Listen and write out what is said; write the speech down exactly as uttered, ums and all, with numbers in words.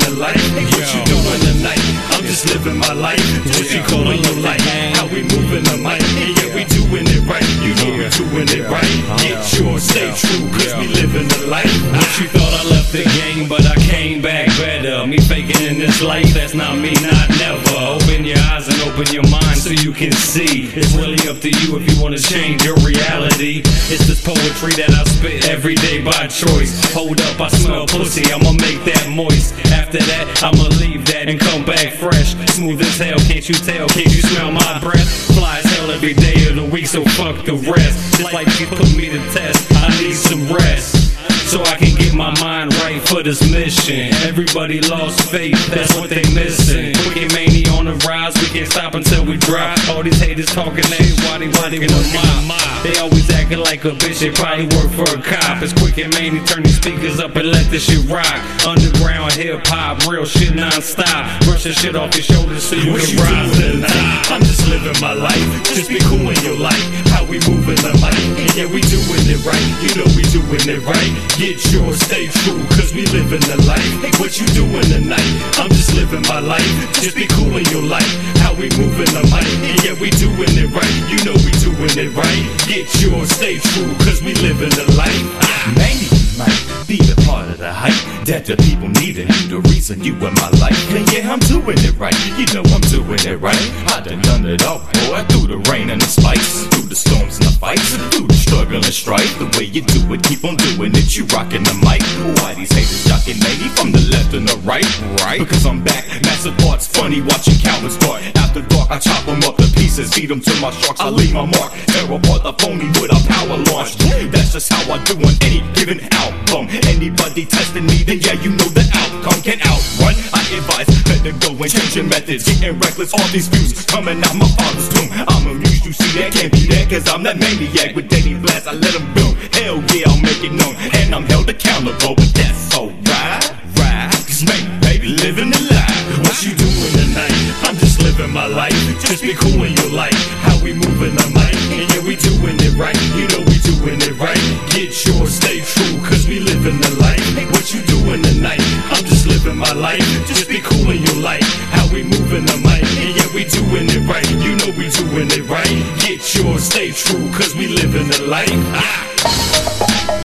the life. Hey, what you doing tonight? I'm just living my life. What you calling your life? How we moving the mic? Hey, yeah, we doing it right. You know we doing it right. Get yours, stay true, cause we living the life. What you thought I left the game, but I came back better. Me faking in this life, that's not me, not never. Open your eyes and open your mind so you can see. It's really up to you if you wanna change your reality. It's this poetry that I spit every day by choice. Hold up, I smell pussy, I'ma make that moist. After that, I'ma leave that and come back fresh. Smooth as hell, can't you tell? Can't you smell my breath? Fly as hell every day of the week, so fuck the rest. This life keeps putting me to test, I need some rest so I can get my mind right for this mission. Everybody lost faith, that's what they missing. Wicked mania on the rise, we can't stop until we drop. All these haters talking that shit, why they working the mob? They always acting like a bitch, they probably work for a cop. It's quick and mania, turn these speakers up and let this shit rock. Underground hip-hop, real shit non-stop. Brush the shit off your shoulders so you what can you rise doing tonight? I'm just living my life. Just be cool in your life. How we moving the mic? And yeah, we doing it right. You know we doing it right. Get yours, stay true, cause we living the life. Hey, what you doing tonight? I'm just living my life. Just be cool in your life. How we moving the mic? And yeah, we doing it right. You know we doing it right. Get yours, stay true, cause we living the life. Ah. Maybe you might be a part of the hype that the people need, and you the reason you in my life. And yeah, I'm doing it right. You know I'm doing it right. I done done it all, boy. Through the rain and the spikes, through the storms and the fights, through the struggle and strife. The way you do it, keep on doing it. You rockin' the mic. Why these haters jockin' me from the left and the right? Right? Because I'm back. Massive parts, funny watching cowards start. After dark, I chop them up to pieces, feed them to my sharks. I leave my mark. Tear apart the phony with a power launch. That's just how I do on any given album. Anybody testing me, then yeah, you know the outcome can outrun. I advise better go and change your methods. Getting reckless, all these views coming out my father's tomb. I'm amused, you see that can't be that, cause I'm that maniac with daily blast. I let them boom. Hell yeah, I'll make it known, and I'm held accountable. But that's alright, right? Cause man, baby, living the life. What you doing tonight? I'm just living my life. Just be cool in your life. How we moving the mic? And yeah, we doing it right. You know we doing it right. Get yours, stay true, cause we living the life. Hey, what you doing tonight? I'm just living my life. Just be cool in your life. How we moving the mic? And yeah, we doing it right. You know we doing it right. Get yours, stay true, cause we living the life. Ah.